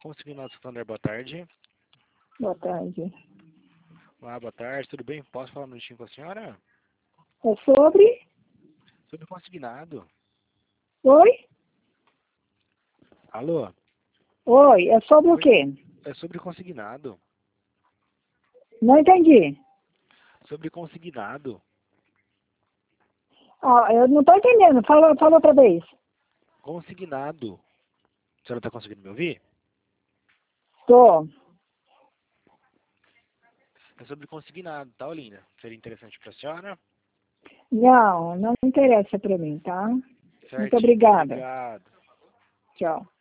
Consignado Santander, boa tarde. Boa tarde. Olá, boa tarde, tudo bem? Posso falar um minutinho com a senhora? É sobre? Sobre consignado. Oi? Alô? Oi, é sobre o Oi? quê? É sobre consignado. Não entendi. Sobre consignado. Ah, eu não estou entendendo. Fala outra vez. Consignado. A senhora está conseguindo me ouvir? Tô. É sobre consignado, tá, Olinda? Seria interessante para a senhora? Não interessa para mim, tá? Muito Certinho, muito obrigada. obrigado. Tchau.